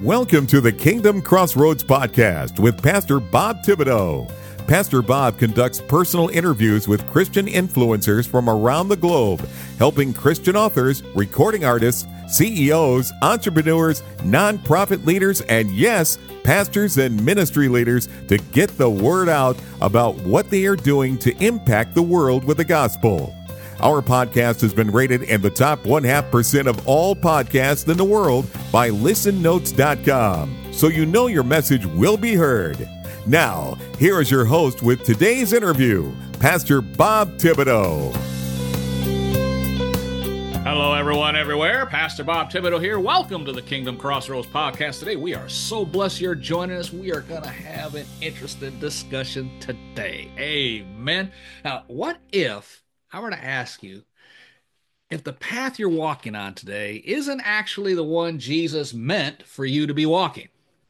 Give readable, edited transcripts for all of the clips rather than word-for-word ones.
Welcome to the Kingdom Crossroads podcast with Pastor Bob Thibodeau. Pastor Bob conducts personal interviews with Christian influencers from around the globe, helping Christian authors, recording artists, CEOs, entrepreneurs, nonprofit leaders, and yes, pastors and ministry leaders to get the word out about what they are doing to impact the world with the gospel. Our podcast has been rated in the top 0.5% of all podcasts in the world by listennotes.com, so you know your message will be heard. Now, here is your host with today's interview, Pastor Bob Thibodeau. Hello, everyone, everywhere. Pastor Bob Thibodeau here. Welcome to the Kingdom Crossroads podcast. Today, we are so blessed you're joining us. We are going to have an interesting discussion today. Amen. Now, what if I were to ask you if the path you're walking on today isn't actually the one Jesus meant for you to be walking?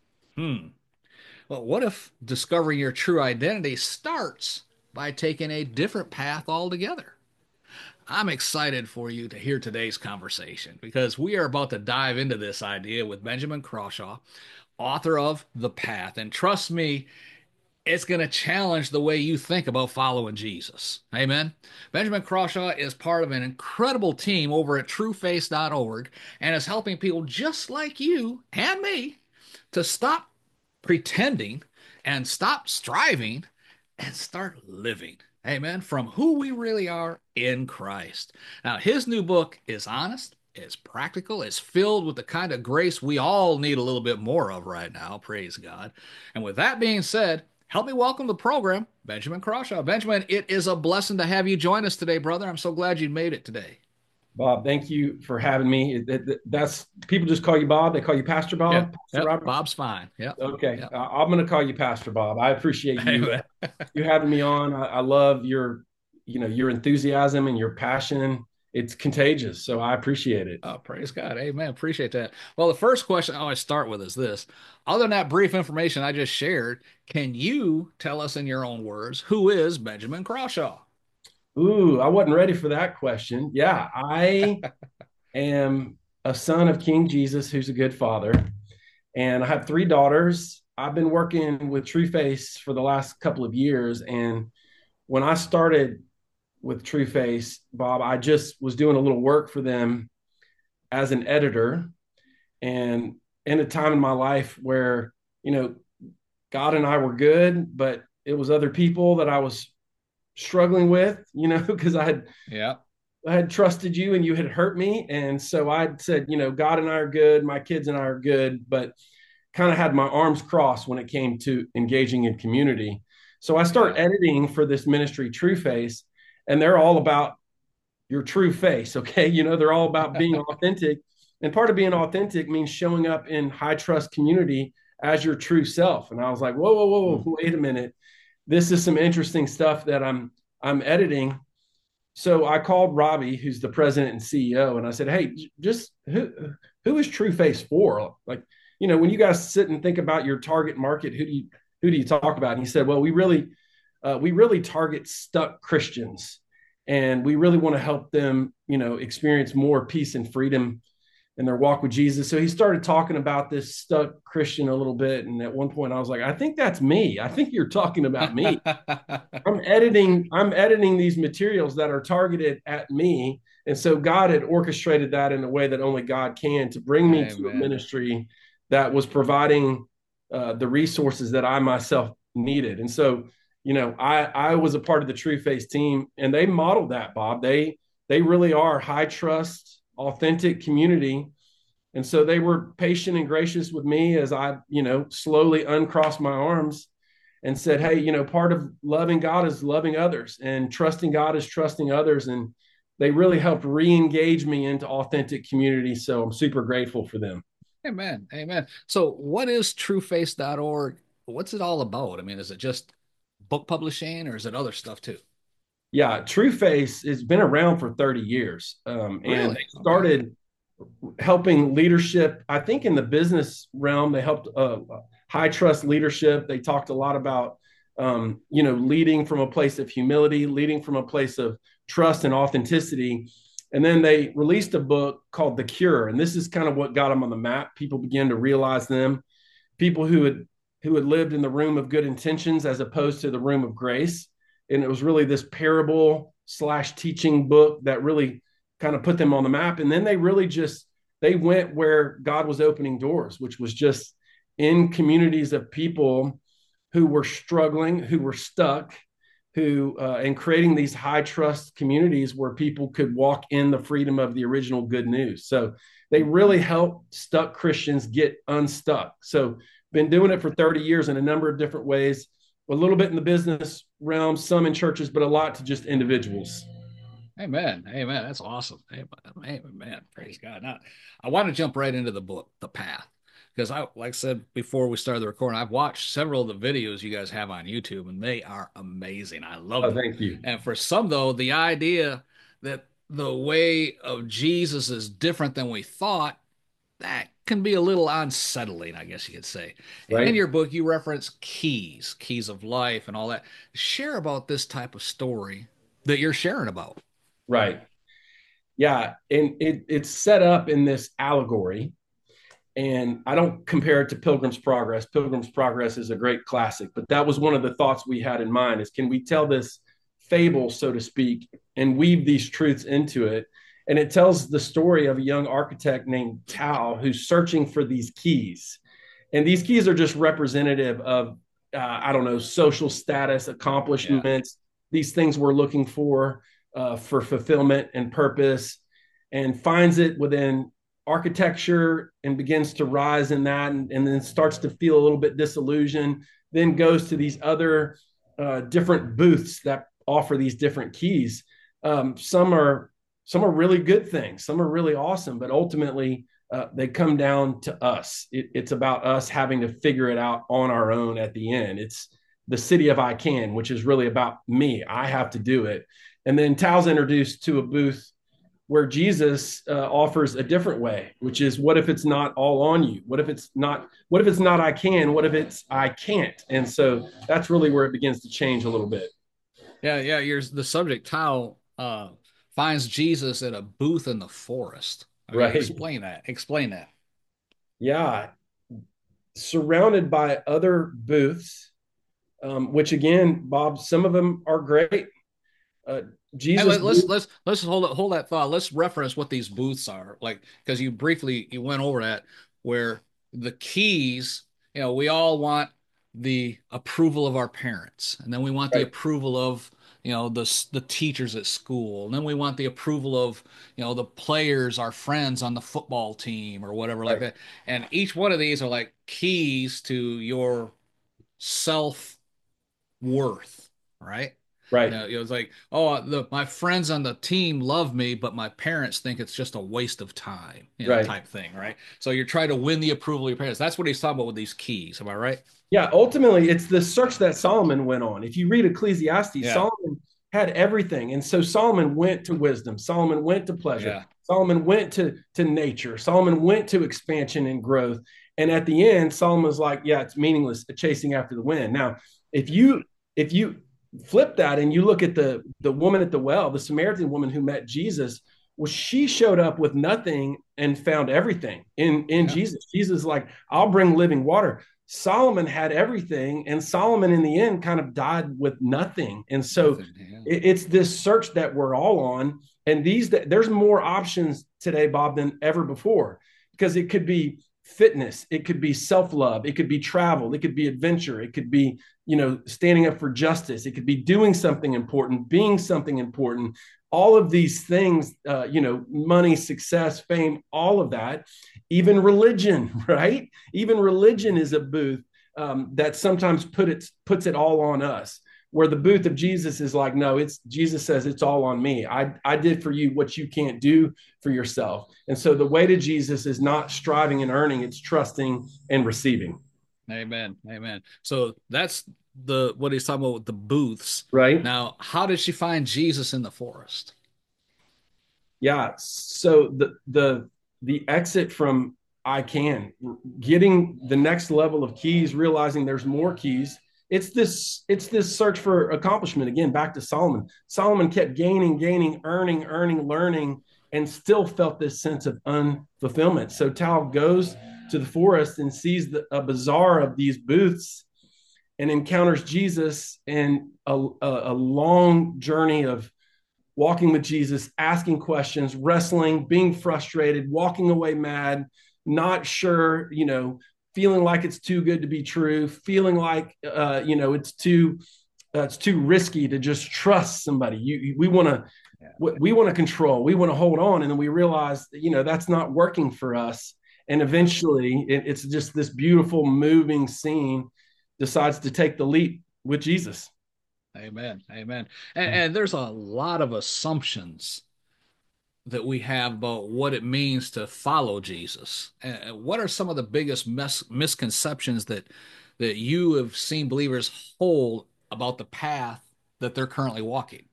Well, what if discovering your true identity starts by taking a different path altogether? I'm excited for you to hear today's conversation because we are about to dive into this idea with Benjamin Crawshaw, author of The Path. And trust me, it's going to challenge the way you think about following Jesus. Amen. Benjamin Crawshaw is part of an incredible team over at trueface.org and is helping people just like you and me to stop pretending and stop striving and start living. Amen. From who we really are in Christ. Now, his new book is honest, it's practical, it's filled with the kind of grace we all need a little bit more of right now. Praise God. And with that being said, help me welcome to the program, Benjamin Crawshaw. Benjamin, it is a blessing to have you join us today, brother. I'm so glad you made it today. Bob, thank you for having me. That's people just call you Bob. They call you Pastor Bob. Yep, Pastor Robert? Bob's fine. Yep. Okay. Yep. I'm going to call you Pastor Bob. I appreciate you having me on. I love your enthusiasm and your passion. It's contagious. So I appreciate it. Oh, praise God. Amen. Appreciate that. Well, the first question I always start with is this. Other than that brief information I just shared, can you tell us in your own words, who is Benjamin Crawshaw? Ooh, I wasn't ready for that question. Yeah, I am a son of King Jesus, who's a good father. And I have 3 daughters. I've been working with TrueFace for the last couple of years. And when I started with TrueFace, Bob, I just was doing a little work for them as an editor. And in a time in my life where, God and I were good, but it was other people that I was struggling with, because I had trusted you and you had hurt me. And so I said, God and I are good. My kids and I are good, but kind of had my arms crossed when it came to engaging in community. So I start editing for this ministry, TrueFace, and they're all about your true face. Okay. They're all about being authentic. And part of being authentic means showing up in high trust community as your true self. And I was like, whoa, wait a minute. This is some interesting stuff that I'm editing. So I called Robbie, who's the president and CEO, and I said, hey, just who is TrueFace for? Like, when you guys sit and think about your target market, who do you talk about? And he said, well, we really target stuck Christians, and we really want to help them, experience more peace and freedom in their walk with Jesus. So he started talking about this stuck Christian a little bit. And at one point I was like, I think that's me. I think you're talking about me. I'm editing these materials that are targeted at me. And so God had orchestrated that in a way that only God can to bring me to a ministry that was providing the resources that I myself needed. And so, I was a part of the TrueFace team, and they modeled that, Bob. They really are high trust, authentic community. And so they were patient and gracious with me as I, slowly uncrossed my arms and said, hey, part of loving God is loving others, and trusting God is trusting others. And they really helped re-engage me into authentic community. So I'm super grateful for them. Amen. Amen. So what is trueface.org? What's it all about? I mean, is it just book publishing or is it other stuff too? Yeah, TrueFace has been around for 30 years. And they started helping leadership. I think in the business realm, they helped high trust leadership. They talked a lot about, leading from a place of humility, leading from a place of trust and authenticity. And then they released a book called The Cure. And this is kind of what got them on the map. People began to realize them, people who had lived in the room of good intentions as opposed to the room of grace. And it was really this parable / teaching book that really kind of put them on the map. And then they went where God was opening doors, which was just in communities of people who were struggling, who were stuck, and creating these high trust communities where people could walk in the freedom of the original good news. So they really helped stuck Christians get unstuck. So been doing it for 30 years in a number of different ways, a little bit in the business realm, some in churches, but a lot to just individuals. Amen. Amen. That's awesome. Amen. Praise God. Now, I want to jump right into the book, The Path, because like I said before we started the recording, I've watched several of the videos you guys have on YouTube, and they are amazing. I love them. Thank you. And for some, though, the idea that the way of Jesus is different than we thought, that can be a little unsettling, I guess you could say. Right. And in your book, you reference keys of life and all that. Share about this type of story that you're sharing about. Right. Yeah. And it's set up in this allegory. And I don't compare it to Pilgrim's Progress. Pilgrim's Progress is a great classic, but that was one of the thoughts we had in mind is, can we tell this fable, so to speak, and weave these truths into it? And it tells the story of a young architect named Tao who's searching for these keys. And these keys are just representative of, social status, accomplishments, these things we're looking for fulfillment and purpose, and finds it within architecture and begins to rise in that, and then starts to feel a little bit disillusioned, then goes to these other different booths that offer these different keys. Some are really good things. Some are really awesome, but ultimately they come down to us. It's about us having to figure it out on our own at the end. It's the city of I can, which is really about me. I have to do it. And then Tao's introduced to a booth where Jesus offers a different way, which is, what if it's not all on you? What if it's not I can? What if it's I can't? And so that's really where it begins to change a little bit. Yeah. The subject, Tao, finds Jesus at a booth in the forest. Right. Explain that. Yeah. Surrounded by other booths, which again, Bob, some of them are great. Jesus. Hey, let's hold that thought. Let's reference what these booths are, like, because you went over that, where the keys, we all want the approval of our parents, and then we want the approval of the teachers at school, and then we want the approval of the players, our friends on the football team or whatever like that. And each one of these are like keys to your self-worth, right? Right. It was like, my friends on the team love me, but my parents think it's just a waste of time, type thing, right? So you're trying to win the approval of your parents. That's what he's talking about with these keys. Am I right? Yeah. Ultimately, it's the search that Solomon went on. If you read Ecclesiastes, Solomon had everything. And so Solomon went to wisdom. Solomon went to pleasure. Yeah. Solomon went to nature. Solomon went to expansion and growth. And at the end, Solomon's like, it's meaningless, chasing after the wind. Now, if you flip that and you look at the woman at the well, the Samaritan woman who met Jesus, well, she showed up with nothing and found everything in Jesus. Jesus, like, I'll bring living water. Solomon had everything, and Solomon in the end kind of died with nothing. And so it's this search that we're all on. And there's more options today, Bob, than ever before, because it could be fitness, it could be self-love, it could be travel, it could be adventure, it could be standing up for justice, it could be doing something important, being something important, all of these things, money, success, fame, all of that, even religion, right? Even religion is a booth that sometimes puts it all on us, where the booth of Jesus is like, no, Jesus says it's all on me. I did for you what you can't do for yourself. And so the way to Jesus is not striving and earning, it's trusting and receiving. Amen. So that's what he's talking about with the booths. Right. Now, how did she find Jesus in the forest? Yeah. So the exit from I can, getting the next level of keys, realizing there's more keys. It's this search for accomplishment. Again, back to Solomon. Solomon kept gaining, earning, learning. and still felt this sense of unfulfillment. So Tal goes to the forest and sees a bazaar of these booths and encounters Jesus, and a long journey of walking with Jesus, asking questions, wrestling, being frustrated, walking away mad, not sure, feeling like it's too good to be true, feeling like, it's too risky to just trust somebody. We want to control, we want to hold on. And then we realize that, that's not working for us. And eventually it's just this beautiful, moving scene, decides to take the leap with Jesus. Amen. Amen. And there's a lot of assumptions that we have about what it means to follow Jesus. And what are some of the biggest misconceptions that you have seen believers hold about the path that they're currently walking?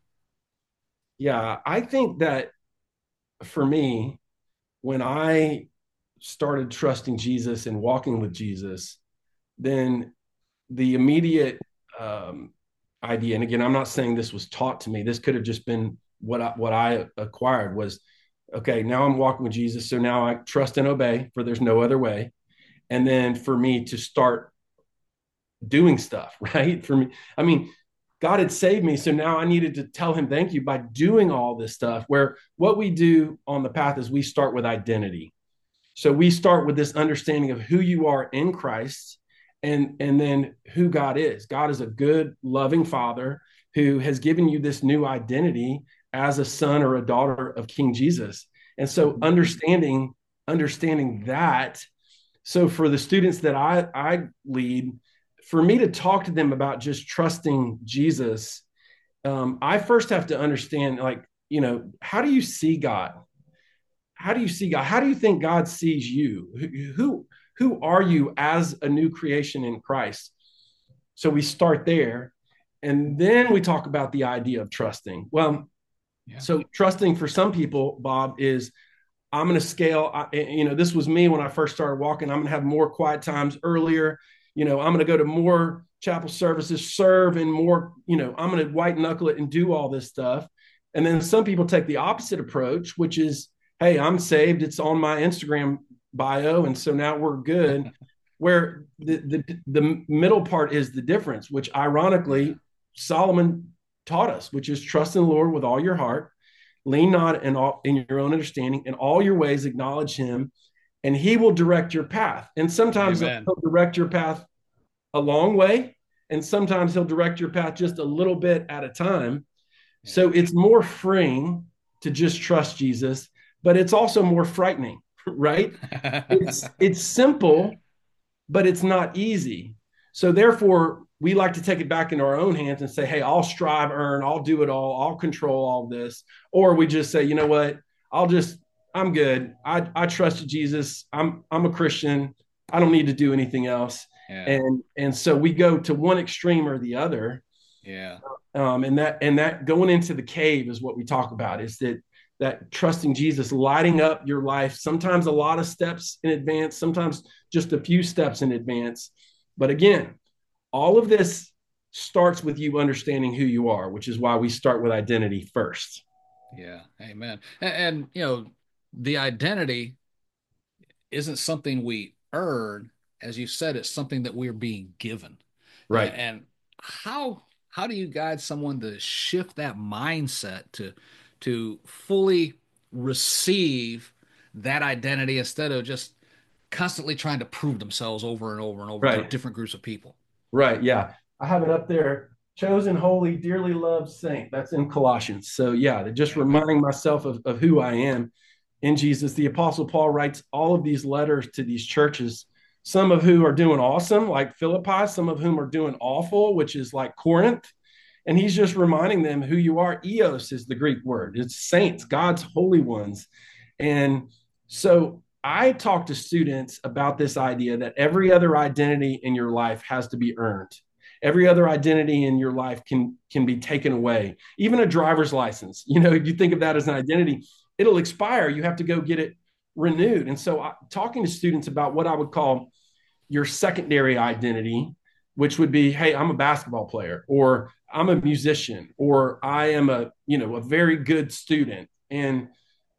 Yeah, I think that for me, when I started trusting Jesus and walking with Jesus, then the immediate idea, and again, I'm not saying this was taught to me. This could have just been what I acquired was, okay, now I'm walking with Jesus, so now I trust and obey, for there's no other way. And then for me to start doing stuff, right? For me, I mean, God had saved me, so now I needed to tell him thank you by doing all this stuff. Where what we do on the path is we start with identity. So we start with this understanding of who you are in Christ, and then who God is. God is a good, loving Father who has given you this new identity as a son or a daughter of King Jesus. And so understanding that. So for the students that I lead, for me to talk to them about just trusting Jesus, I first have to understand, how do you see God? How do you see God? How do you think God sees you? Who are you as a new creation in Christ? So we start there, and then we talk about the idea of trusting. Well, so trusting for some people, Bob, is I'm going to scale. This was me when I first started walking. I'm going to have more quiet times earlier. I'm going to go to more chapel services, serve, and more, I'm going to white knuckle it and do all this stuff. And then some people take the opposite approach, which is, hey, I'm saved. It's on my Instagram bio. And so now we're good. Where the middle part is the difference, which ironically Solomon taught us, which is trust in the Lord with all your heart, lean not in your own understanding, in all your ways acknowledge him, and he will direct your path. And sometimes he'll direct your path a long way, and sometimes he'll direct your path just a little bit at a time. So it's more freeing to just trust Jesus, but it's also more frightening, right? It's simple, but it's not easy. So therefore, we like to take it back into our own hands and say, hey, I'll strive, earn, I'll do it all, I'll control all this. Or we just say, you know what, I'm good. I trust Jesus. I'm a Christian. I don't need to do anything else. Yeah. And so we go to one extreme or the other. Yeah. And that going into the cave is what we talk about, is that trusting Jesus, lighting up your life, sometimes a lot of steps in advance, sometimes just a few steps in advance. But again, all of this starts with you understanding who you are, which is why we start with identity first. Yeah. Amen. And the identity isn't something we earn. As you said, it's something that we're being given. Right. And how do you guide someone to shift that mindset to fully receive that identity instead of just constantly trying to prove themselves over and over and over to different groups of people? Right. Yeah. I have it up there. Chosen, holy, dearly loved saint. That's in Colossians. So yeah, just reminding myself of who I am in Jesus. The Apostle Paul writes all of these letters to these churches, some of who are doing awesome, like Philippi, some of whom are doing awful, which is like Corinth. And he's just reminding them who you are. Eos is the Greek word. It's saints, God's holy ones. And so I talk to students about this idea that every other identity in your life has to be earned. Every other identity in your life can be taken away. Even a driver's license, if you think of that as an identity, it'll expire. You have to go get it renewed. And so talking to students about what I would call your secondary identity, which would be, hey, I'm a basketball player, or I'm a musician, or I am a very good student. And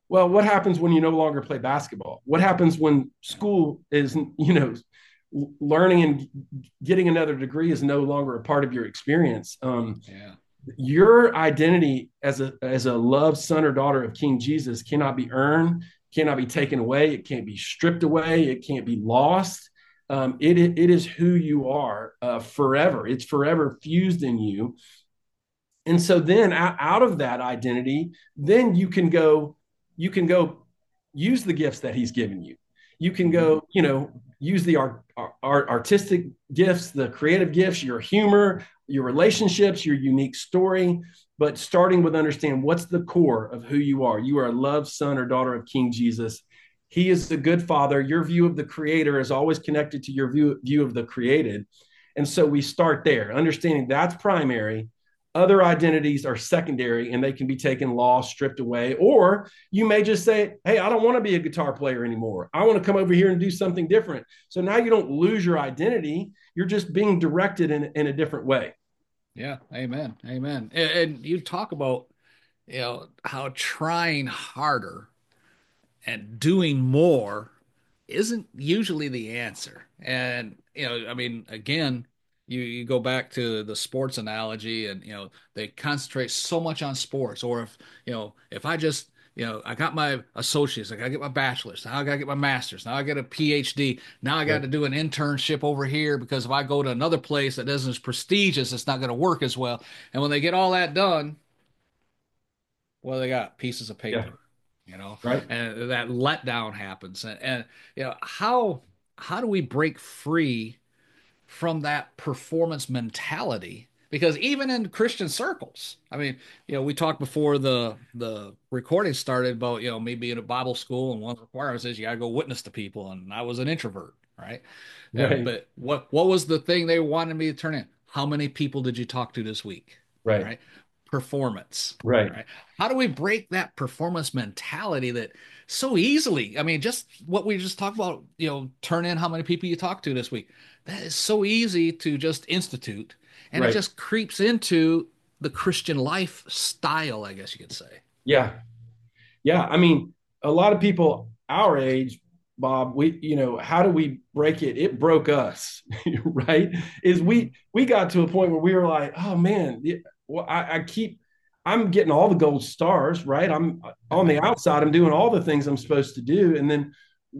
Well, what happens when you no longer play basketball? What happens when school is, learning and getting another degree is no longer a part of your experience? Yeah. Your identity as a loved son or daughter of King Jesus cannot be earned, cannot be taken away, it can't be stripped away, it can't be lost. It is who you are forever. It's forever fused in you. And so then out of that identity, then you can go use the gifts that he's given you. You can go, use the artistic gifts, the creative gifts, your humor, your relationships, your unique story, but starting with understand what's the core of who you are. You are a loved son or daughter of King Jesus. He is the good father. Your view of the creator is always connected to your view of the created. And so we start there, understanding that's primary. Other identities are secondary and they can be taken, lost, stripped away. Or you may just say, hey, I don't want to be a guitar player anymore. I want to come over here and do something different. So now you don't lose your identity. You're just being directed in a different way. Yeah. Amen. Amen. And you talk about, how trying harder and doing more isn't usually the answer. And, I mean, again, you go back to the sports analogy and, they concentrate so much on sports. Or if I just, I got my associates, I got to get my bachelor's, now I got to get my master's, now I got a PhD, now I got Right. to do an internship over here because if I go to another place that isn't as prestigious, it's not going to work as well. And when they get all that done, well, they got pieces of Yeah. paper, Right. and that letdown happens. And how do we break free from that performance mentality? Because even in Christian circles, I mean, we talked before the recording started about, me being at Bible school, and one of the requirements is you got to go witness to people, and I was an introvert, right? Right. But what was the thing they wanted me to turn in? How many people did you talk to this week? Right. Right? Performance. Right. Right? How do we break that performance mentality that so easily? I mean, just what we just talked about, turn in how many people you talk to this week. That is so easy to just institute, and it Right. just creeps into the Christian lifestyle, I guess you could say. Yeah. Yeah. I mean, a lot of people our age, Bob, how do we break it? It broke us, right? Is we got to a point where we were like, oh man, well, I'm getting all the gold stars, right? I'm on the outside, I'm doing all the things I'm supposed to do. And then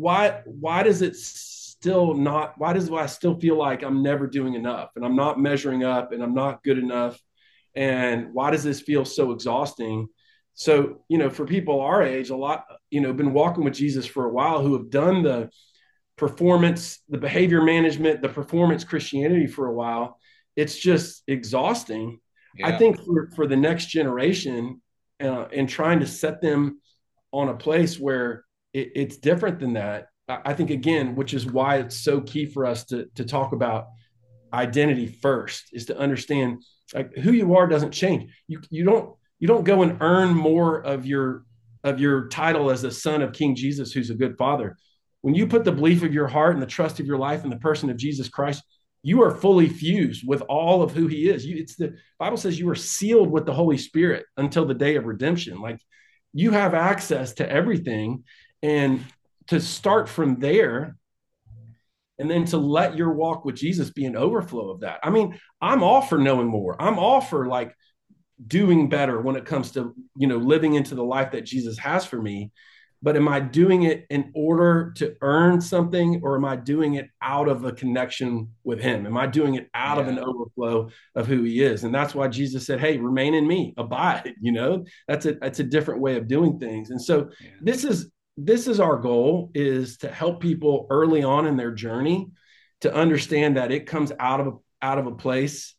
why does it still not, do I still feel like I'm never doing enough and I'm not measuring up and I'm not good enough? And why does this feel so exhausting? So, for people our age, a lot, been walking with Jesus for a while who have done the performance, the behavior management, the performance Christianity for a while, it's just exhausting. I Yeah. think for the next generation and trying to set them on a place where it's different than that, I think, again, which is why it's so key for us to talk about identity first, is to understand like who you are doesn't change. You don't go and earn more of your title as a son of King Jesus, who's a good father. When you put the belief of your heart and the trust of your life in the person of Jesus Christ, you are fully fused with all of who he is. It's the Bible says you are sealed with the Holy Spirit until the day of redemption. Like you have access to everything. And to start from there and then to let your walk with Jesus be an overflow of that. I mean, I'm all for knowing more. I'm all for like doing better when it comes to, living into the life that Jesus has for me. But am I doing it in order to earn something, or am I doing it out of a connection with him? Am I doing it out of an Yeah. overflow of who he is? And that's why Jesus said, hey, remain in me, abide, that's a different way of doing things. And so Yeah. this is our goal, is to help people early on in their journey to understand that it comes out of a place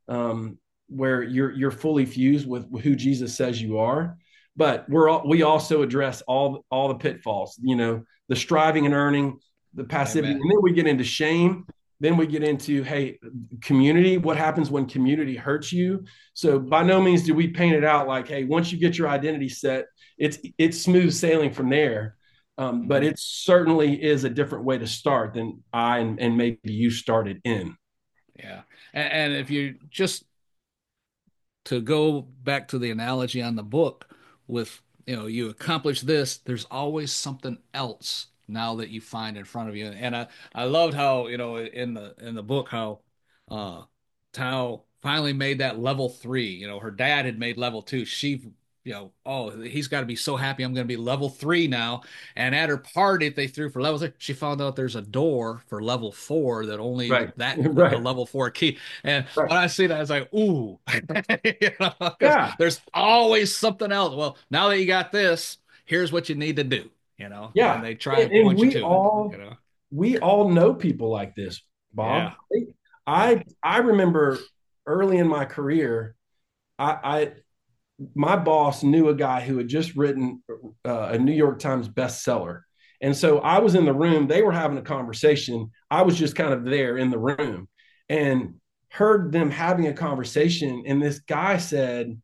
where you're fully fused with who Jesus says you are. But we also address all the pitfalls, the striving and earning, the passivity, Amen. and then we get into shame. Then we get into, hey, community. What happens when community hurts you? So by no means do we paint it out like, hey, once you get your identity set, it's smooth sailing from there. But Mhm. it certainly is a different way to start than and maybe you started in. Yeah. And if you just to go back to the analogy on the book with you accomplish this, there's always something else now that you find in front of you. And I loved how, in the book, how uh Tao finally made that level 3. Her dad had made level 2. She, oh, he's got to be so happy I'm going to be level 3 now. And at her party they threw for level 3, she found out there's a door for level 4 that only Right. that a Right. level 4 key. And Right. when I see that, I was like, ooh, 'cause Yeah. there's always something else. Well, now that you got this, here's what you need to do, and Yeah. they try and And point you to it. we all know people like this, Bob. Yeah, yeah, I remember early in my career, I my boss knew a guy who had just written a New York Times bestseller. And so I was in the room, they were having a conversation. I was just kind of there in the room and heard them having a conversation. And this guy said,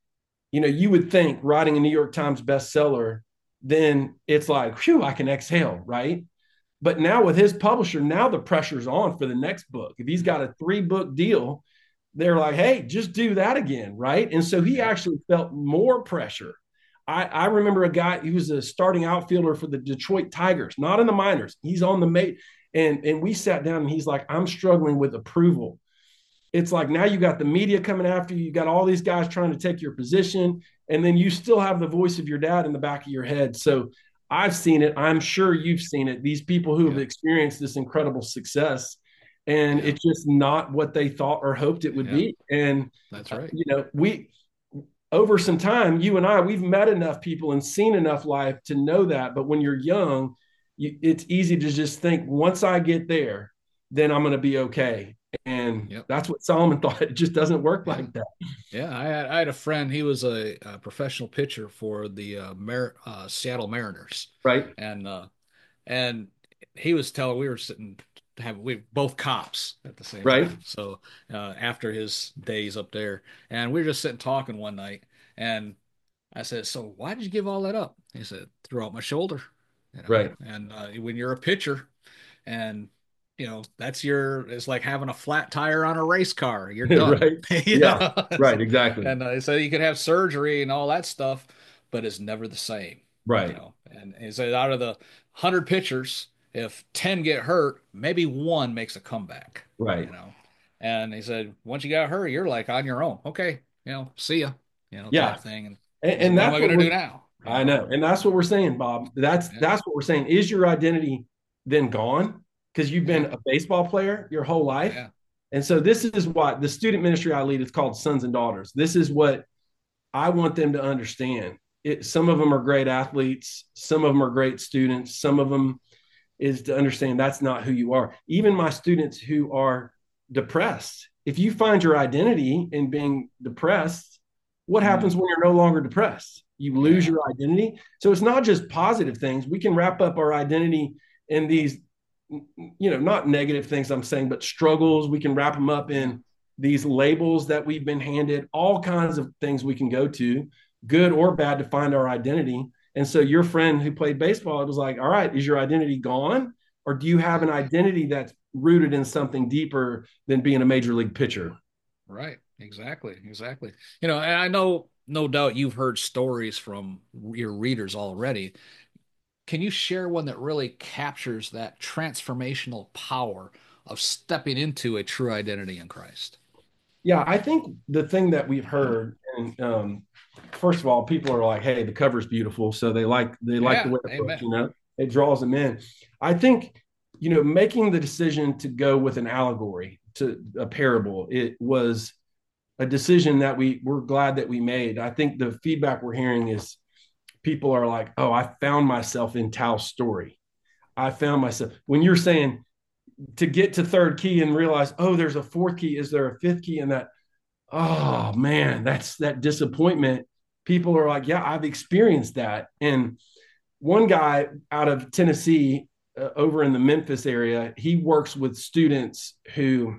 you would think writing a New York Times bestseller, then it's like, whew, I can exhale, right? But now with his publisher, now the pressure's on for the next book. If he's got a 3-book deal, they're like, hey, just do that again, right? And so he yeah, actually felt more pressure. I remember a guy, he was a starting outfielder for the Detroit Tigers, not in the minors. He's on the mate. And we sat down and he's like, I'm struggling with approval. It's like now you got the media coming after you, you got all these guys trying to take your position, and then you still have the voice of your dad in the back of your head. So I've seen it. I'm sure you've seen it. These people who have yeah, experienced this incredible success, and yeah, it's just not what they thought or hoped it would yeah. be. And That's right. we over some time, you and I, we've met enough people and seen enough life to know that. But when you're young, it's easy to just think, once I get there, then I'm going to be okay. And Yep. that's what Solomon thought. It just doesn't work Yeah. like that. Yeah, I had a friend. He was a professional pitcher for the Seattle Mariners, Right. and he was telling, we were sitting we both cops at the same Right. time. So after his days up there, and we were just sitting talking one night, and I said, "So why did you give all that up?" He said, "Threw out my shoulder, Right. And when you're a pitcher, and it's like having a flat tire on a race car. You're done. Right. Yeah. Right. Exactly. And so you could have surgery and all that stuff, but it's never the same, Right. And he said out of the 100 pitchers, if 10 get hurt, maybe one makes a comeback, Right. you know. And he said, once you got hurt, you're like on your own. Okay, see ya, type Yeah. thing. And he said, And what am that's I what going to do we're, now? I know. And that's what we're saying, Bob. That's Yeah, that's what we're saying. Is your identity then gone? Because you've been yeah, a baseball player your whole life. yeah, And so this is what the student ministry I lead is called Sons and Daughters. This is what I want them to understand. Some of them are great athletes, some of them are great students, some of them is to understand that's not who you are. Even my students who are depressed, if you find your identity in being depressed, what happens mm, when you're no longer depressed? You lose yeah, your identity. So it's not just positive things. We can wrap up our identity in these, not negative things I'm saying, but struggles. We can wrap them up yeah, in these labels that we've been handed, all kinds of things we can go to, good or bad, to find our identity. And so your friend who played baseball, it was like, all right, is your identity gone? Or do you have an identity that's rooted in something deeper than being a major league pitcher? right. Exactly, exactly. And I know, no doubt, you've heard stories from your readers already. Can you share one that really captures that transformational power of stepping into a true identity in Christ? Yeah, I think the thing that we've heard, and first of all, people are like, "Hey, the cover's beautiful," so they like the Yeah, way it looks. amen. It draws them in. I think making the decision to go with an allegory to a parable, it was a decision that we're glad that we made. I think the feedback we're hearing is people are like, "Oh, I found myself in Tao's story. I found myself." When you're saying to get to third key and realize, oh, there's a fourth key, is there a fifth key? And that, oh man, that's that disappointment. People are like, yeah, I've experienced that. And one guy out of Tennessee, over in the Memphis area, he works with students who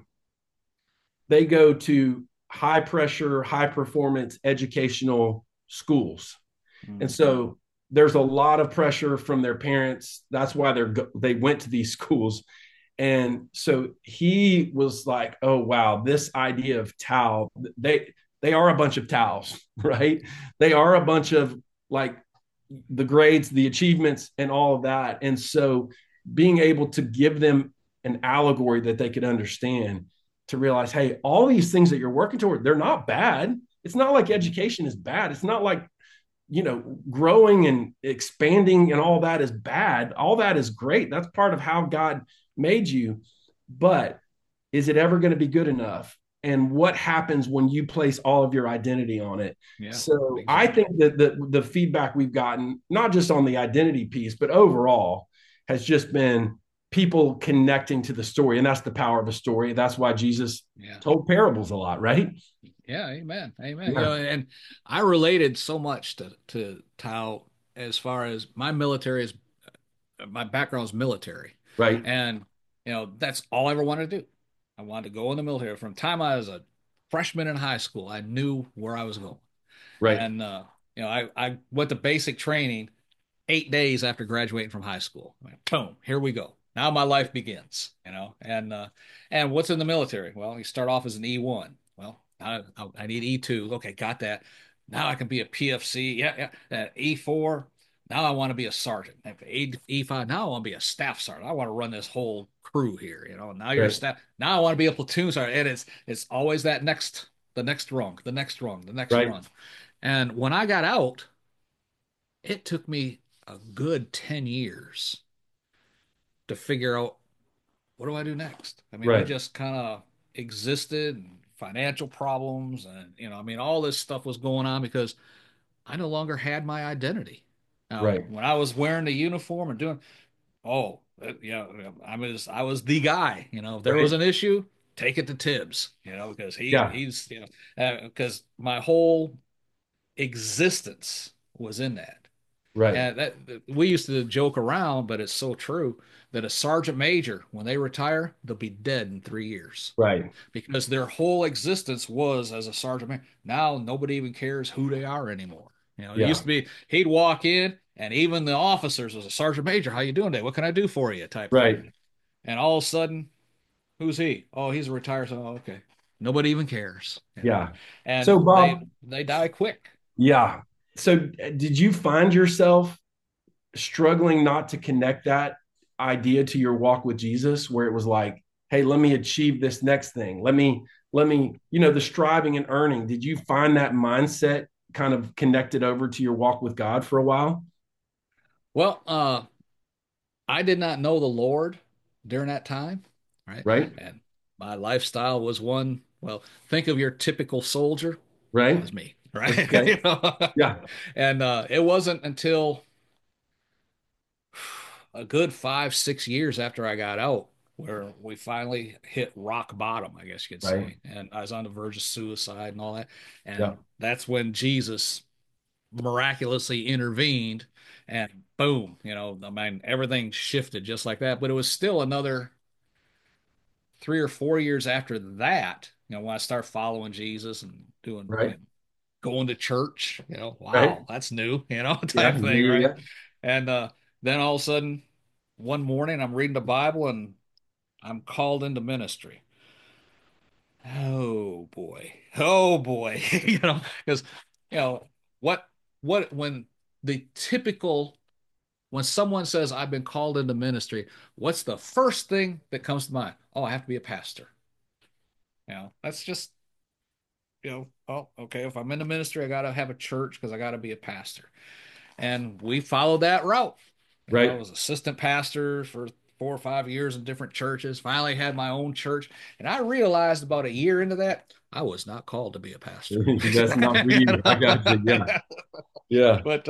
they go to high pressure, high performance educational schools. And Mm, so there's a lot of pressure from their parents. That's why they went to these schools. And so he was like, "Oh wow, this idea of Tao, they are a bunch of Taos, right? They are a bunch of like the grades, the achievements, and all of that. And so being able to give them an allegory that they could understand to realize, hey, all these things that you're working toward, they're not bad. It's not like education is bad. It's not like, growing and expanding and all that is bad. All that is great. That's part of how God made you. But is it ever going to be good enough? And what happens when you place all of your identity on it? Yeah, So I exactly. think that the feedback we've gotten, not just on the identity piece, but overall, has just been people connecting to the story. And that's the power of a story. That's why Jesus Yeah. told parables a lot, right? Yeah, amen. Amen. Yeah. And I related so much to Tao as far as my background is military. Right. And that's all I ever wanted to do. I wanted to go in the military. From the time I was a freshman in high school, I knew where I was going. Right. And I went to basic training 8 days after graduating from high school. Boom, here we go. Now my life begins, and what's in the military? Well, you start off as an E1. Well, I need E2. Okay, got that. Now I can be a PFC. Yeah, yeah. E4. Now I want to be a sergeant. E5. Now I want to be a staff sergeant. I want to run this whole crew here. Now you're a Right. staff. Now I want to be a platoon sergeant. And it's always the next rung, the next rung, the next Right. rung. And when I got out, it took me a good 10 years to figure out what do I do next. I mean, I Right. just kind of existed and financial problems and all this stuff was going on because I no longer had my identity. Now, Right. when I was wearing the uniform and doing, yeah, I was the guy. If there was Right. an issue, take it to Tibbs, because Yeah. he's because my whole existence was in that. Right. And we used to joke around, but it's so true that a sergeant major, when they retire, they'll be dead in 3 years Right. because their whole existence was as a sergeant major. Now nobody even cares who they are anymore. It used Yeah. to be he'd walk in and even the officers was a sergeant major. How you doing today? What can I do for you? Type thing. Right. And all of a sudden, who's he? Oh, he's a retired. So, okay, nobody even cares. Yeah. And So, they Bob, they die quick. yeah. So, did you find yourself struggling not to connect that idea to your walk with Jesus, where it was like, hey, let me achieve this next thing. Let me, the striving and earning. Did you find that mindset kind of connected over to your walk with God for a while? Well, I did not know the Lord during that time, right? Right. And my lifestyle was one, well, think of your typical soldier. That Right. was me, right? Okay. Yeah. And it wasn't until a good 5, 6 years after I got out where we finally hit rock bottom, I guess you could Right. say. And I was on the verge of suicide and all that. Yeah. And that's when Jesus miraculously intervened and boom, I mean, everything shifted just like that. But it was still another 3 or 4 years after that, when I start following Jesus and doing, Right. going to church, Right. wow, that's new, Yeah. type Yeah. thing, right? Yeah. And then all of a sudden, one morning, I'm reading the Bible and I'm called into ministry. Oh boy, because you know what when the typical when someone says I've been called into ministry, what's the first thing that comes to mind? Oh, I have to be a pastor. That's just, oh, okay, if I'm in the ministry, I got to have a church because I got to be a pastor. And we followed that route. I Right. was assistant pastor for 4 or 5 years in different churches, finally had my own church. And I realized about a year into that, I was not called to be a pastor. That's not for you. I got you. Yeah. Yeah. But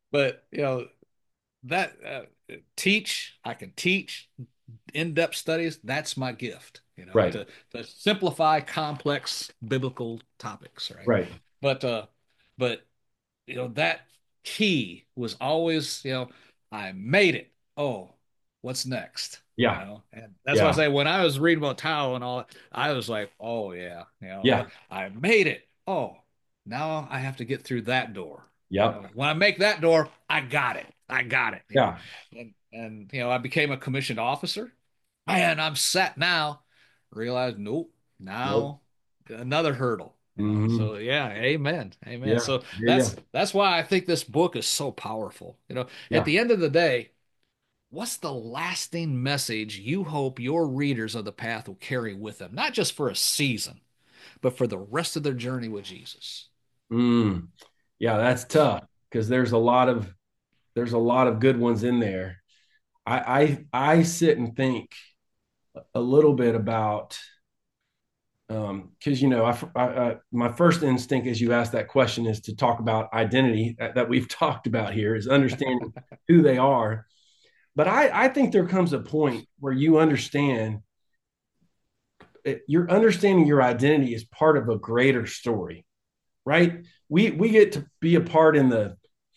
that teach, I can teach in-depth studies. That's my gift, Right. to simplify complex biblical topics, right? Right. But but that key was always, I made it. Oh, what's next? Yeah. And that's why I Yeah. say when I was reading about Tao and all, I was like, oh yeah, Yeah. I made it. Oh, now I have to get through that door. Yep. When I make that door, I got it. I got it. Yeah. And I became a commissioned officer. Man, I'm set now. Realized, nope. Nope. Now another hurdle. Mhm. So yeah, amen. Amen. Yeah. So Yeah. that's why I think this book is so powerful. At Yeah. the end of the day, what's the lasting message you hope your readers of the path will carry with them, not just for a season, but for the rest of their journey with Jesus? Mm. Yeah, that's tough because there's a lot of good ones in there. I sit and think a little bit about because my first instinct as you ask that question is to talk about identity that we've talked about here is understanding who they are. But I think there comes a point where you understand you're understanding your identity is part of a greater story, right? We get to be a part in the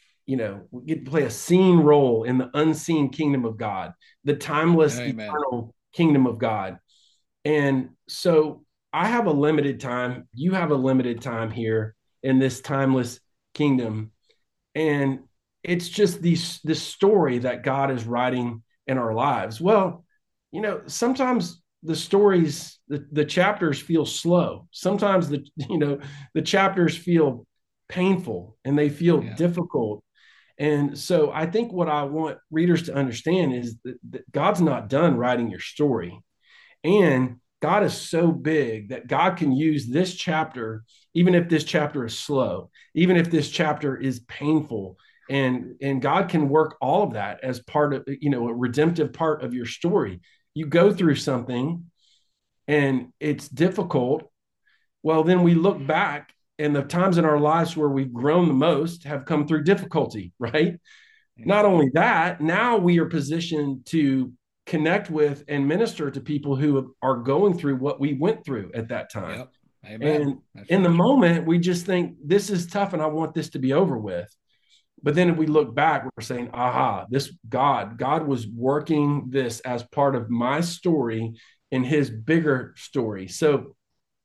we get to play a seen role in the unseen kingdom of God, the timeless, Amen. eternal kingdom of God. And so I have a limited time. You have a limited time here in this timeless kingdom. And it's just this story that God is writing in our lives. Well, sometimes the stories, the chapters feel slow. Sometimes the chapters feel painful and they feel Yeah. difficult. And so I think what I want readers to understand is that God's not done writing your story. And God is so big that God can use this chapter, even if this chapter is slow, even if this chapter is painful. And God can work all of that as part of, a redemptive part of your story. You go through something and it's difficult. Well, then we look back and the times in our lives where we've grown the most have come through difficulty, right? Yeah. Not only that, now we are positioned to connect with and minister to people who are going through what we went through at that time. Yep. Amen. And That's in the right. moment, we just think this is tough and I want this to be over with. But then if we look back, we're saying, aha, this God was working this as part of my story in his bigger story. So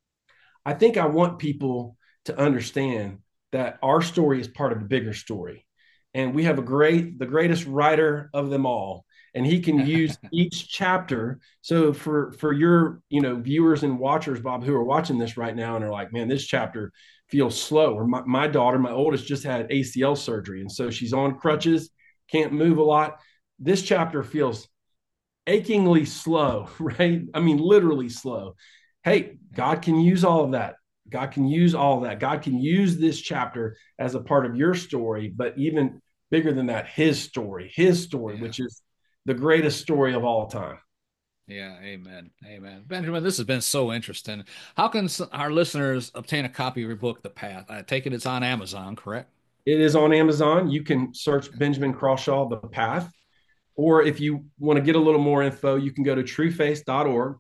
I think I want people to understand that our story is part of the bigger story. And we have the greatest writer of them all. And he can use each chapter. So for your, viewers and watchers, Bob, who are watching this right now and are like, man, this chapter feels slow. Or my daughter, my oldest, just had ACL surgery. And so she's on crutches, can't move a lot. This chapter feels achingly slow, right? I mean, literally slow. Hey, God can use all of that. God can use all of that. God can use this chapter as a part of your story, but even bigger than that, his story, Yeah. which is the greatest story of all time. Yeah. Amen. Amen. Benjamin, this has been so interesting. How can our listeners obtain a copy of your book, The Path? I take it it's on Amazon, correct? It is on Amazon. You can search Benjamin Crawshaw, The Path. Or if you want to get a little more info, you can go to trueface.org,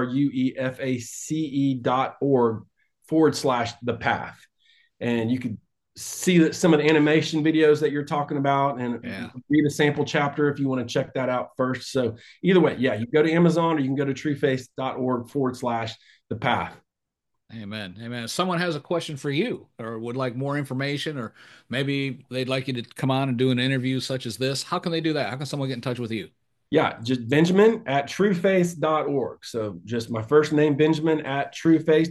trueface.org /the path. And you can see that some of the animation videos that you're talking about and read a sample chapter if you want to check that out first. So either way, yeah, you go to Amazon or you can go to trueface.org /the path. Amen. Amen. If someone has a question for you or would like more information, or maybe they'd like you to come on and do an interview such as this, how can they do that? How can someone get in touch with you? Yeah, just Benjamin at trueface.org. So just my first name, Benjamin at trueface,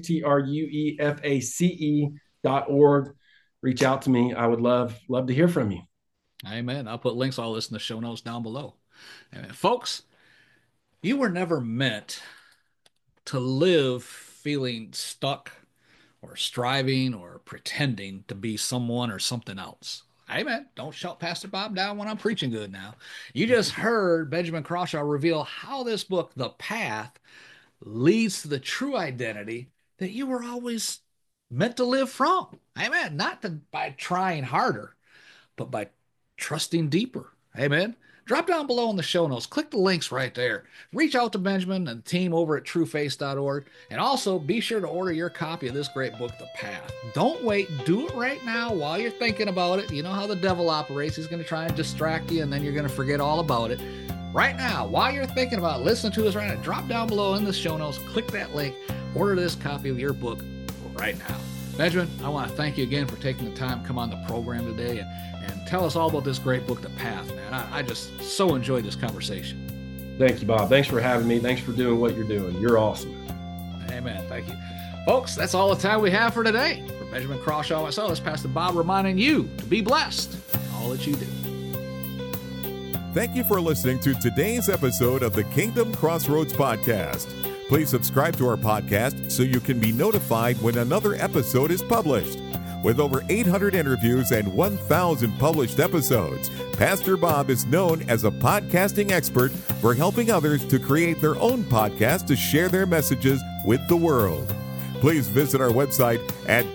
trueface.org. Reach out to me. I would love to hear from you. Amen. I'll put links all this in the show notes down below. Amen. Folks, you were never meant to live feeling stuck or striving or pretending to be someone or something else. Amen. Don't shout Pastor Bob down when I'm preaching good now. You just heard Benjamin Crawshaw reveal how this book, The Path, leads to the true identity that you were always meant to live from. Amen. By trying harder, but by trusting deeper. Amen. Drop down below in the show notes. Click the links right there. Reach out to Benjamin and the team over at trueface.org. And also be sure to order your copy of this great book, The Path. Don't wait. Do it right now while you're thinking about it. You know how the devil operates. He's going to try and distract you, and then you're going to forget all about it. Right now, while you're thinking about it, listen to us right now. Drop down below in the show notes. Click that link. Order this copy of your book right now. Benjamin, I want to thank you again for taking the time to come on the program today and tell us all about this great book, The Path, man. I just so enjoyed this conversation. Thank you, Bob. Thanks for having me. Thanks for doing what you're doing. You're awesome. Amen. Thank you. Folks, that's all the time we have for today. For Benjamin Crawshaw myself, this is Pastor Bob reminding you to be blessed in all that you do. Thank you for listening to today's episode of the Kingdom Crossroads Podcast. Please subscribe to our podcast so you can be notified when another episode is published. With over 800 interviews and 1,000 published episodes, Pastor Bob is known as a podcasting expert for helping others to create their own podcast to share their messages with the world. Please visit our website at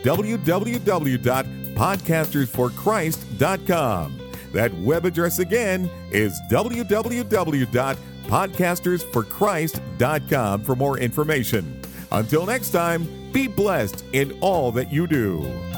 www.podcastersforchrist.com. That web address again is www.podcastersforchrist.com for more information. Until next time, be blessed in all that you do.